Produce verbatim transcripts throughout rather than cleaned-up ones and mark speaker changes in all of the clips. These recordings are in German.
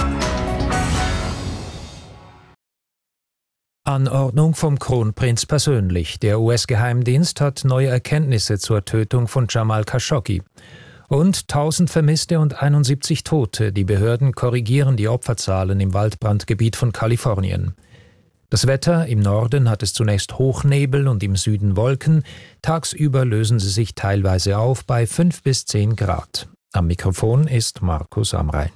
Speaker 1: Anordnung vom Kronprinz persönlich. Der U S-Geheimdienst hat neue Erkenntnisse zur Tötung von Jamal Khashoggi. Und tausend Vermisste und einundsiebzig Tote. Die Behörden korrigieren die Opferzahlen im Waldbrandgebiet von Kalifornien. Das Wetter: im Norden hat es zunächst Hochnebel und im Süden Wolken. Tagsüber lösen sie sich teilweise auf bei fünf bis zehn Grad. Am Mikrofon ist Markus Amrein.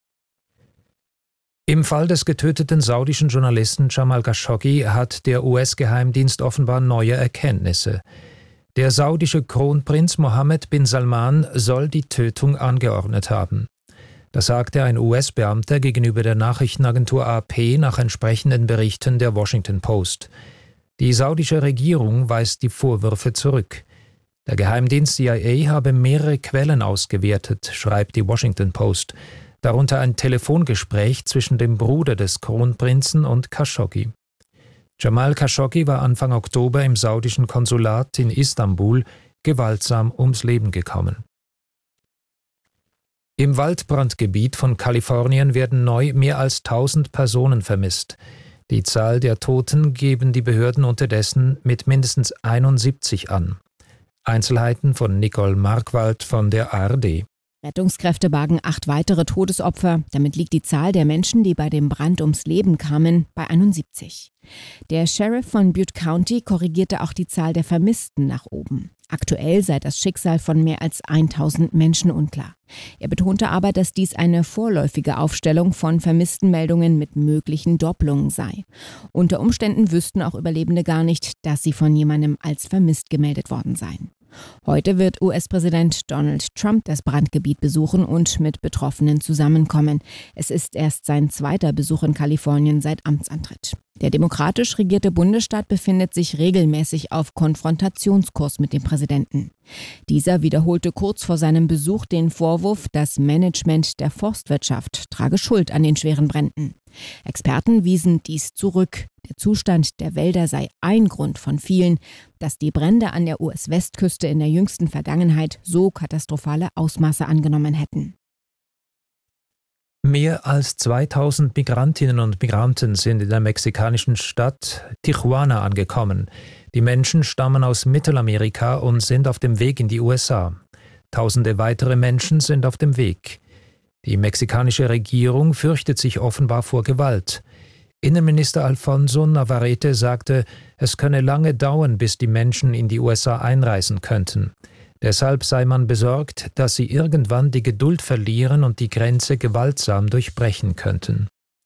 Speaker 1: Im Fall des getöteten saudischen Journalisten Jamal Khashoggi hat der U S-Geheimdienst offenbar neue Erkenntnisse. Der saudische Kronprinz Mohammed bin Salman soll die Tötung angeordnet haben. Das sagte ein U S-Beamter gegenüber der Nachrichtenagentur A P nach entsprechenden Berichten der Washington Post. Die saudische Regierung weist die Vorwürfe zurück. Der Geheimdienst C I A habe mehrere Quellen ausgewertet, schreibt die Washington Post, darunter ein Telefongespräch zwischen dem Bruder des Kronprinzen und Khashoggi. Jamal Khashoggi war Anfang Oktober im saudischen Konsulat in Istanbul gewaltsam ums Leben gekommen. Im Waldbrandgebiet von Kalifornien werden neu mehr als tausend Personen vermisst. Die Zahl der Toten geben die Behörden unterdessen mit mindestens einundsiebzig an. Einzelheiten von Nicole Markwald von der A R D.
Speaker 2: Rettungskräfte bargen acht weitere Todesopfer. Damit liegt die Zahl der Menschen, die bei dem Brand ums Leben kamen, bei einundsiebzig. Der Sheriff von Butte County korrigierte auch die Zahl der Vermissten nach oben. Aktuell sei das Schicksal von mehr als tausend Menschen unklar. Er betonte aber, dass dies eine vorläufige Aufstellung von Vermisstenmeldungen mit möglichen Doppelungen sei. Unter Umständen wüssten auch Überlebende gar nicht, dass sie von jemandem als vermisst gemeldet worden seien. Heute wird U S-Präsident Donald Trump das Brandgebiet besuchen und mit Betroffenen zusammenkommen. Es ist erst sein zweiter Besuch in Kalifornien seit Amtsantritt. Der demokratisch regierte Bundesstaat befindet sich regelmäßig auf Konfrontationskurs mit dem Präsidenten. Dieser wiederholte kurz vor seinem Besuch den Vorwurf, das Management der Forstwirtschaft trage Schuld an den schweren Bränden. Experten wiesen dies zurück. Der Zustand der Wälder sei ein Grund von vielen, dass die Brände an der U S-Westküste in der jüngsten Vergangenheit so katastrophale Ausmaße angenommen hätten.
Speaker 1: Mehr als zweitausend Migrantinnen und Migranten sind in der mexikanischen Stadt Tijuana angekommen. Die Menschen stammen aus Mittelamerika und sind auf dem Weg in die U S A. Tausende weitere Menschen sind auf dem Weg. Die mexikanische Regierung fürchtet sich offenbar vor Gewalt. Innenminister Alfonso Navarrete sagte, es könne lange dauern, bis die Menschen in die U S A einreisen könnten. Deshalb sei man besorgt, dass sie irgendwann die Geduld verlieren und die Grenze gewaltsam durchbrechen könnten.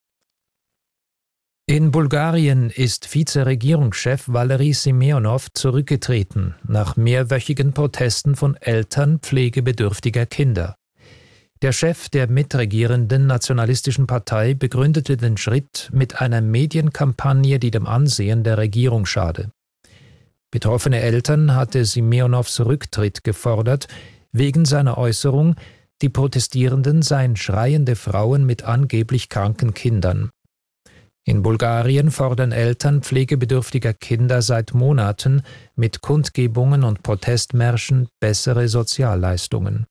Speaker 1: In Bulgarien ist Vizeregierungschef Valery Simeonov zurückgetreten, nach mehrwöchigen Protesten von Eltern pflegebedürftiger Kinder. Der Chef der mitregierenden nationalistischen Partei begründete den Schritt mit einer Medienkampagne, die dem Ansehen der Regierung schade. Betroffene Eltern hatte Simeonovs Rücktritt gefordert, wegen seiner Äußerung, die Protestierenden seien schreiende Frauen mit angeblich kranken Kindern. In Bulgarien fordern Eltern pflegebedürftiger Kinder seit Monaten mit Kundgebungen und Protestmärschen bessere Sozialleistungen.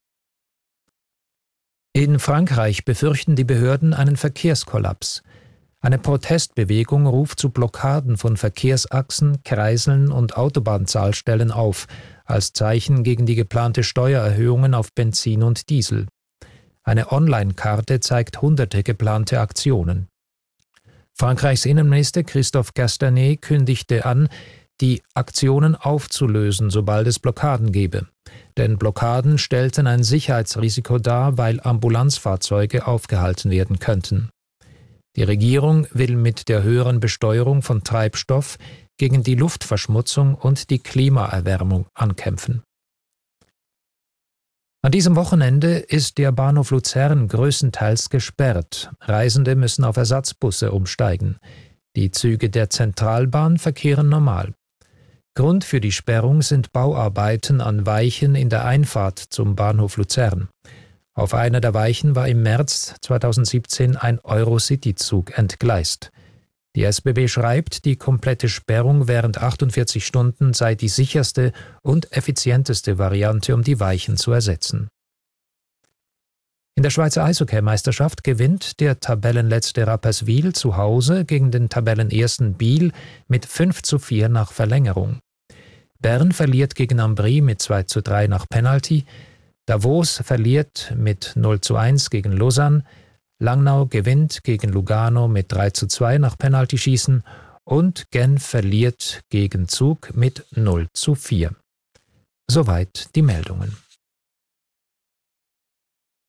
Speaker 1: In Frankreich befürchten die Behörden einen Verkehrskollaps. Eine Protestbewegung ruft zu Blockaden von Verkehrsachsen, Kreiseln und Autobahnzahlstellen auf, als Zeichen gegen die geplante Steuererhöhungen auf Benzin und Diesel. Eine Online-Karte zeigt hunderte geplante Aktionen. Frankreichs Innenminister Christophe Castanet kündigte an, die Aktionen aufzulösen, sobald es Blockaden gebe. Denn Blockaden stellten ein Sicherheitsrisiko dar, weil Ambulanzfahrzeuge aufgehalten werden könnten. Die Regierung will mit der höheren Besteuerung von Treibstoff gegen die Luftverschmutzung und die Klimaerwärmung ankämpfen. An diesem Wochenende ist der Bahnhof Luzern größtenteils gesperrt. Reisende müssen auf Ersatzbusse umsteigen. Die Züge der Zentralbahn verkehren normal. Grund für die Sperrung sind Bauarbeiten an Weichen in der Einfahrt zum Bahnhof Luzern. Auf einer der Weichen war im März zweitausendsiebzehn ein Eurocity-Zug entgleist. Die S B B schreibt, die komplette Sperrung während achtundvierzig Stunden sei die sicherste und effizienteste Variante, um die Weichen zu ersetzen. In der Schweizer Eishockey-Meisterschaft gewinnt der Tabellenletzte Rapperswil zu Hause gegen den Tabellenersten Biel mit fünf zu vier nach Verlängerung. Bern verliert gegen Ambri mit zwei zu drei nach Penalty, Davos verliert mit null zu eins gegen Lausanne, Langnau gewinnt gegen Lugano mit drei zu zwei nach Penaltyschießen und Genf verliert gegen Zug mit null zu vier. Soweit die Meldungen.